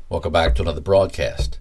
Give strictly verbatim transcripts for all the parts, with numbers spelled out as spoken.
Welcome back to another broadcast.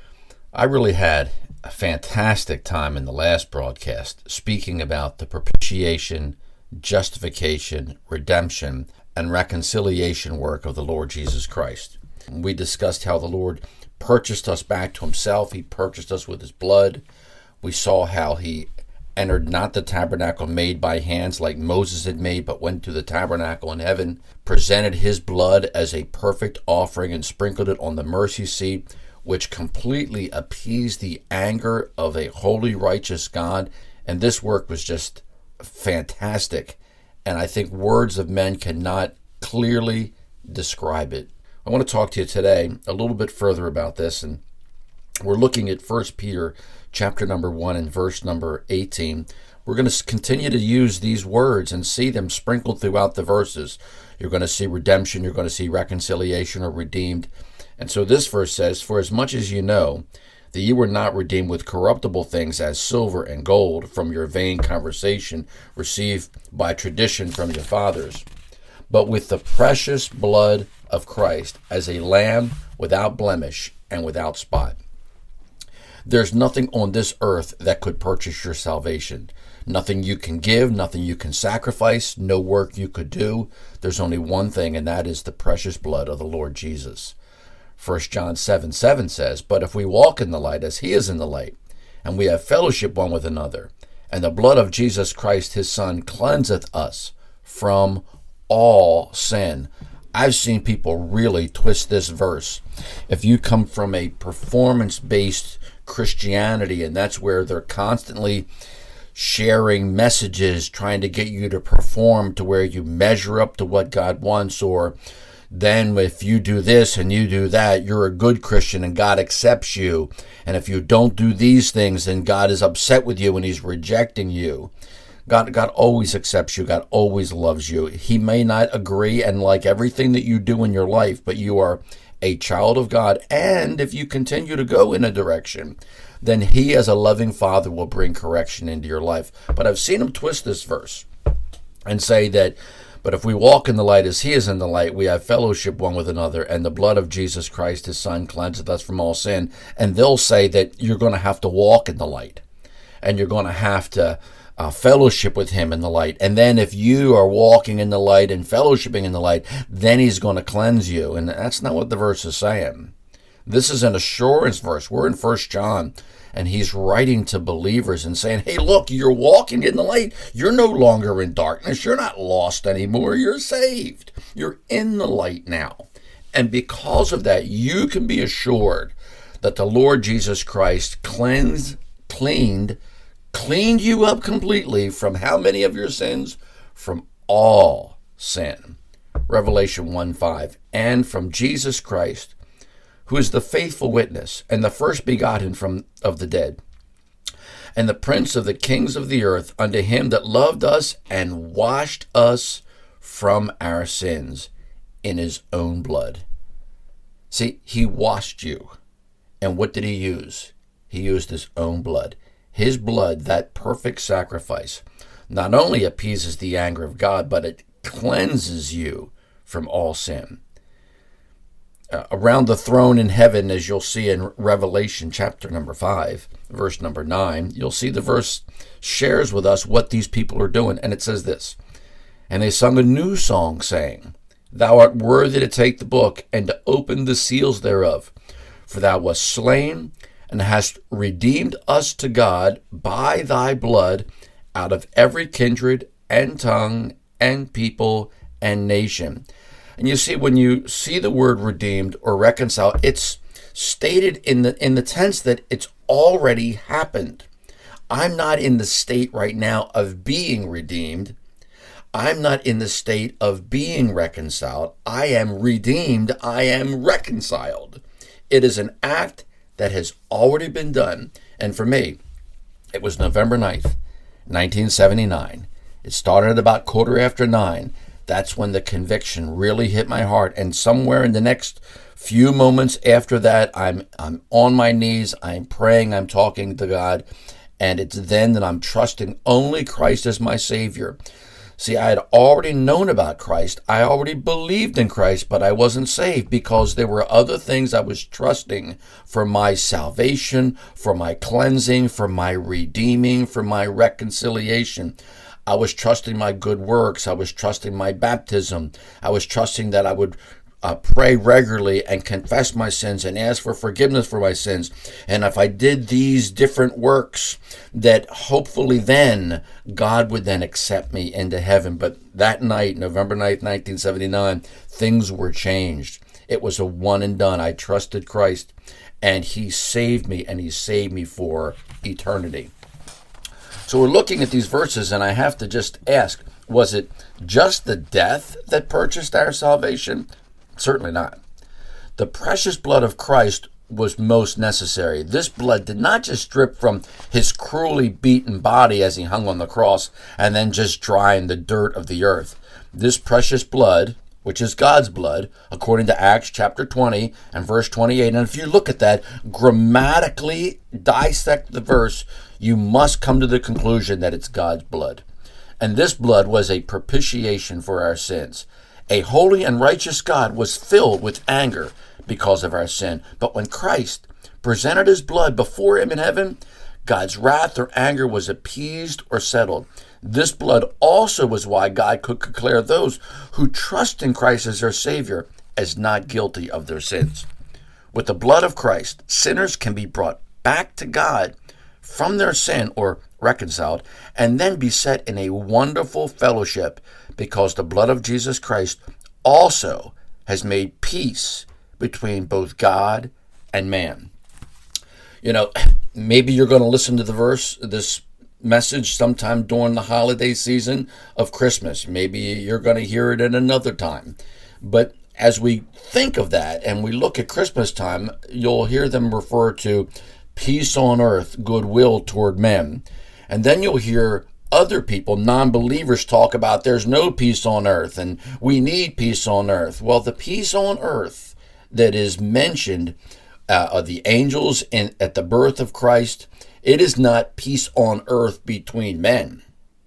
I really had a fantastic time in the last broadcast speaking about the propitiation, justification, redemption, and reconciliation work of the Lord Jesus Christ. We discussed how the Lord purchased us back to himself. He purchased us with his blood. We saw how he entered not the tabernacle made by hands like Moses had made, but went to the tabernacle in heaven, presented his blood as a perfect offering and sprinkled it on the mercy seat, which completely appeased the anger of a holy, righteous God. And this work was just fantastic. And I think words of men cannot clearly describe it. I want to talk to you today a little bit further about this, and we're looking at First Peter chapter number one and verse number eighteen. We're going to continue to use these words and see them sprinkled throughout the verses. You're going to see redemption, you're going to see reconciliation or redeemed. And so this verse says, "For as much as you know that you were not redeemed with corruptible things as silver and gold from your vain conversation received by tradition from your fathers, but with the precious blood of Christ as a lamb without blemish and without spot." There's nothing on this earth that could purchase your salvation. Nothing you can give, nothing you can sacrifice, no work you could do. There's only one thing, and that is the precious blood of the Lord Jesus. First John seven seven says, "But if we walk in the light as he is in the light, and we have fellowship one with another, and the blood of Jesus Christ his Son cleanseth us from all sin." I've seen people really twist this verse. If you come from a performance-based Christianity, and that's where they're constantly sharing messages trying to get you to perform to where you measure up to what God wants, or then if you do this and you do that, you're a good Christian and God accepts you. And if you don't do these things, then God is upset with you and he's rejecting you. God, God always accepts you. God always loves you. He may not agree and like everything that you do in your life, but you are a child of God. And if you continue to go in a direction, then he as a loving father will bring correction into your life. But I've seen him twist this verse and say that, "But if we walk in the light as he is in the light, we have fellowship one with another, and the blood of Jesus Christ, his Son, cleanseth us from all sin." And they'll say that you're going to have to walk in the light, and you're going to have to Uh, fellowship with him in the light. And then if you are walking in the light and fellowshipping in the light, then he's going to cleanse you. And that's not what the verse is saying. This is an assurance verse. We're in First John, and he's writing to believers and saying, hey, look, you're walking in the light. You're no longer in darkness. You're not lost anymore. You're saved. You're in the light now. And because of that, you can be assured that the Lord Jesus Christ cleansed, cleaned, cleaned you up completely from how many of your sins? From all sin. Revelation one five. "And from Jesus Christ, who is the faithful witness and the first begotten from of the dead, and the prince of the kings of the earth, unto him that loved us and washed us from our sins in his own blood." See, he washed you. And what did he use? He used his own blood. His blood, that perfect sacrifice, not only appeases the anger of God, but it cleanses you from all sin. Uh, around the throne in heaven, as you'll see in Revelation chapter number five, verse number nine, you'll see the verse shares with us what these people are doing. And it says this, "And they sung a new song, saying, Thou art worthy to take the book and to open the seals thereof. For thou wast slain, and hast redeemed us to God by thy blood out of every kindred and tongue and people and nation." And you see, when you see the word redeemed or reconcile, it's stated in the in the tense that it's already happened. I'm not in the state right now of being redeemed. I'm not in the state of being reconciled. I am redeemed. I am reconciled. It is an act that has already been done. And for me, it was November ninth, nineteen seventy-nine. It started at about quarter after nine. That's when the conviction really hit my heart. And somewhere in the next few moments after that, I'm I'm on my knees, I'm praying, I'm talking to God. And it's then that I'm trusting only Christ as my Savior. See, I had already known about Christ. I already believed in Christ, but I wasn't saved because there were other things I was trusting for my salvation, for my cleansing, for my redeeming, for my reconciliation. I was trusting my good works. I was trusting my baptism. I was trusting that I would Uh, pray regularly and confess my sins and ask for forgiveness for my sins. And if I did these different works, that hopefully then God would then accept me into heaven. But that night, November ninth, nineteen seventy-nine, things were changed. It was a one and done. I trusted Christ and he saved me, and he saved me for eternity. So we're looking at these verses, and I have to just ask, was it just the death that purchased our salvation? Certainly not. The precious blood of Christ was most necessary. This blood did not just drip from his cruelly beaten body as he hung on the cross and then just dry in the dirt of the earth. This precious blood, which is God's blood, according to Acts chapter twenty and verse twenty-eight. And if you look at that, grammatically dissect the verse, you must come to the conclusion that it's God's blood. And this blood was a propitiation for our sins. A holy and righteous God was filled with anger because of our sin. But when Christ presented his blood before him in heaven, God's wrath or anger was appeased or settled. This blood also was why God could declare those who trust in Christ as their Savior as not guilty of their sins. With the blood of Christ, sinners can be brought back to God from their sin or reconciled, and then be set in a wonderful fellowship, because the blood of Jesus Christ also has made peace between both God and man. You know, maybe you're going to listen to the verse, this message sometime during the holiday season of Christmas. Maybe you're going to hear it at another time. But as we think of that and we look at Christmas time, you'll hear them refer to peace on earth, goodwill toward men. And then you'll hear other people, non-believers, talk about there's no peace on earth and we need peace on earth. Well, the peace on earth that is mentioned uh, of the angels in, at the birth of Christ, it is not peace on earth between men.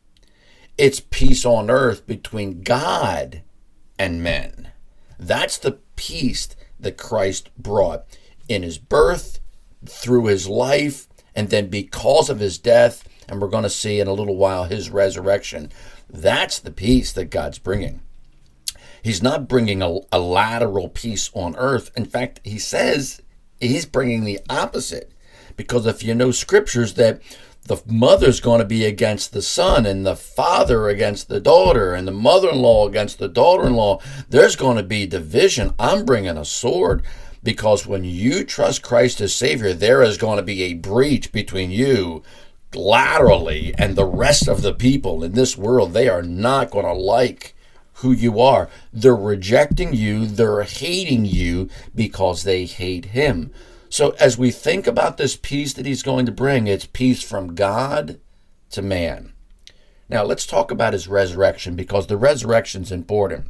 It's peace on earth between God and men. That's the peace that Christ brought in his birth, through his life, and then because of his death, and we're going to see in a little while his resurrection. That's the peace that God's bringing. He's not bringing a, a lateral peace on earth. In fact, he says he's bringing the opposite. Because if you know scriptures that the mother's going to be against the son, and the father against the daughter, and the mother-in-law against the daughter-in-law, there's going to be division. I'm bringing a sword. Because when you trust Christ as Savior, there is going to be a breach between you laterally and the rest of the people in this world. They are not going to like who you are. They're rejecting you. They're hating you because they hate him. So as we think about this peace that he's going to bring, it's peace from God to man. Now let's talk about his resurrection, because the resurrection is important.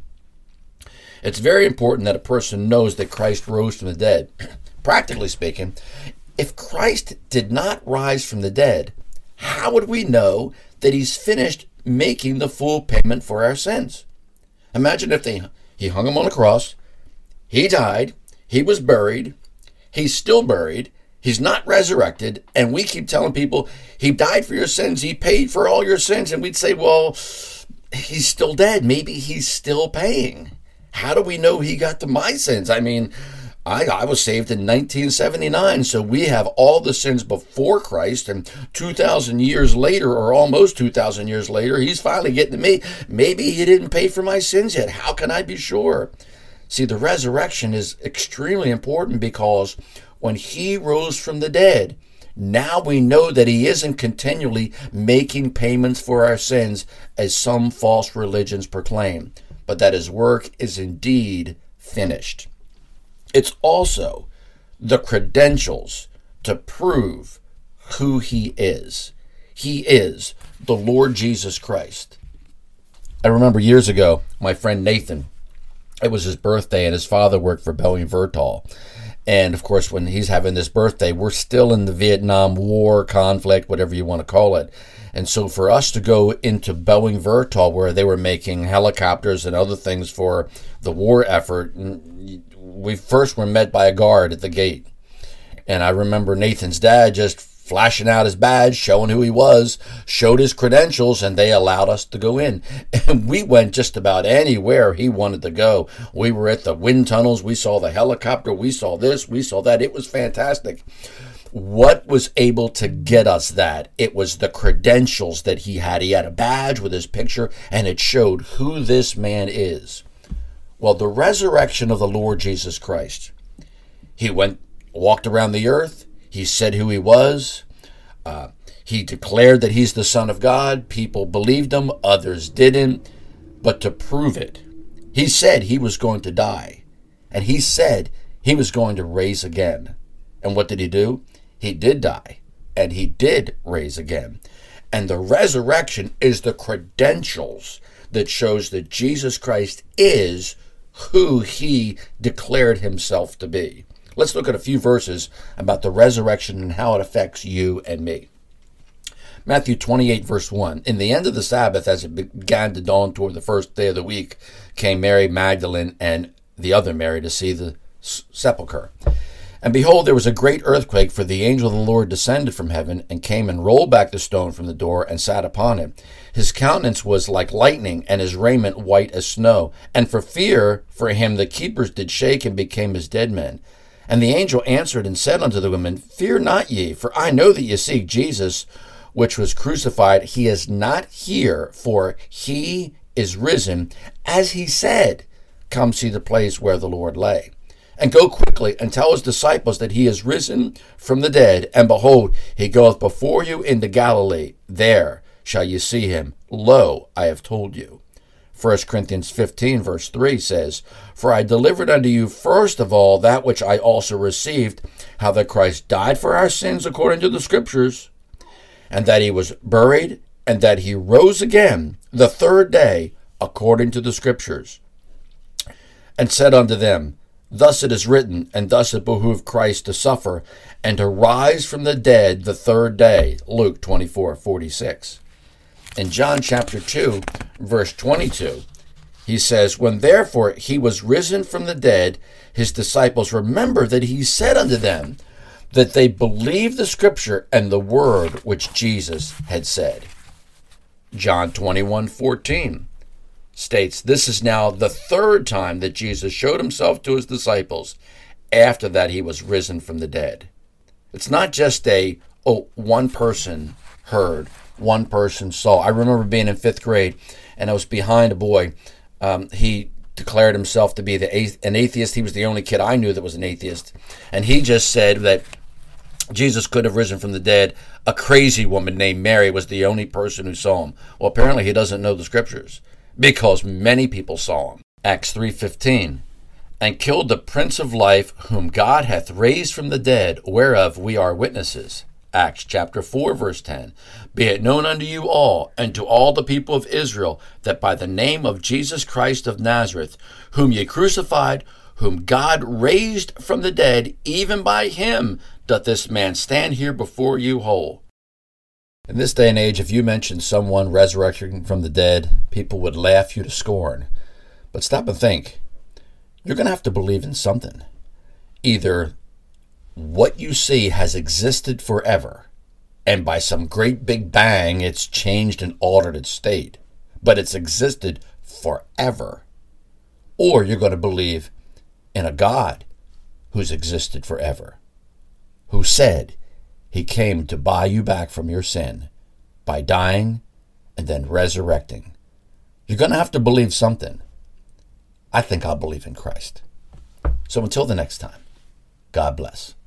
It's very important that a person knows that Christ rose from the dead. Practically speaking, if Christ did not rise from the dead, how would we know that he's finished making the full payment for our sins? Imagine if they he hung him on a cross, he died, he was buried, he's still buried, he's not resurrected, and we keep telling people he died for your sins, he paid for all your sins, and we'd say, well, he's still dead. Maybe he's still paying. How do we know he got to my sins? I mean, I, I was saved in nineteen seventy-nine, so we have all the sins before Christ, and two thousand years later, or almost two thousand years later, he's finally getting to me. Maybe he didn't pay for my sins yet. How can I be sure? See, the resurrection is extremely important, because when he rose from the dead, now we know that he isn't continually making payments for our sins, as some false religions proclaim, but that his work is indeed finished. It's also the credentials to prove who he is. He is the Lord Jesus Christ. I remember years ago, my friend Nathan, it was his birthday, and his father worked for Boeing Vertol. And of course, when he's having this birthday, we're still in the Vietnam War conflict, whatever you want to call it. And so for us to go into Boeing Vertol, where they were making helicopters and other things for the war effort, we first were met by a guard at the gate. And I remember Nathan's dad just flashing out his badge, showing who he was, showed his credentials, and they allowed us to go in. And we went just about anywhere he wanted to go. We were at the wind tunnels. We saw the helicopter. We saw this. We saw that. It was fantastic. What was able to get us that? It was the credentials that he had. He had a badge with his picture, and it showed who this man is. Well, the resurrection of the Lord Jesus Christ. He went, walked around the earth. He said who he was. Uh, he declared that he's the Son of God. People believed him. Others didn't. But to prove it, he said he was going to die. And he said he was going to raise again. And what did he do? He did die, and he did raise again. And the resurrection is the credentials that shows that Jesus Christ is who he declared himself to be. Let's look at a few verses about the resurrection and how it affects you and me. Matthew twenty-eight, verse one. In the end of the Sabbath, as it began to dawn toward the first day of the week, came Mary Magdalene and the other Mary to see the sepulchre. And behold, there was a great earthquake, for the angel of the Lord descended from heaven, and came and rolled back the stone from the door, and sat upon it. His countenance was like lightning, and his raiment white as snow. And for fear for him the keepers did shake, and became as dead men. And the angel answered and said unto the women, Fear not ye, for I know that ye seek Jesus, which was crucified. He is not here, for he is risen, as he said. Come see the place where the Lord lay. And go quickly and tell his disciples that he is risen from the dead. And behold, he goeth before you into Galilee. There shall you see him. Lo, I have told you. First Corinthians fifteen, verse three says, For I delivered unto you first of all that which I also received, how that Christ died for our sins according to the Scriptures, and that he was buried, and that he rose again the third day according to the Scriptures. And said unto them, Thus it is written, and thus it behooved Christ to suffer, and to rise from the dead the third day. Luke twenty-four, forty-six. In John chapter two, verse twenty-two, he says, When therefore he was risen from the dead, his disciples remembered that he said unto them, that they believed the Scripture and the word which Jesus had said. John twenty-one, fourteen. States, This is now the third time that Jesus showed himself to his disciples after that he was risen from the dead. It's not just a, oh, one person heard, one person saw. I remember being in fifth grade, and I was behind a boy. Um, he declared himself to be the an atheist. He was the only kid I knew that was an atheist. And he just said that Jesus could have risen from the dead. A crazy woman named Mary was the only person who saw him. Well, apparently he doesn't know the Scriptures, because many people saw him. Acts three fifteen. And killed the Prince of Life, whom God hath raised from the dead, whereof we are witnesses. Acts chapter four, verse ten. Be it known unto you all, and to all the people of Israel, that by the name of Jesus Christ of Nazareth, whom ye crucified, whom God raised from the dead, even by him doth this man stand here before you whole. In this day and age, if you mentioned someone resurrecting from the dead, people would laugh you to scorn. But stop and think. You're going to have to believe in something. Either what you see has existed forever, and by some great big bang, it's changed and altered its state, but it's existed forever. Or you're going to believe in a God who's existed forever, who said he came to buy you back from your sin by dying and then resurrecting. You're going to have to believe something. I think I'll believe in Christ. So until the next time, God bless.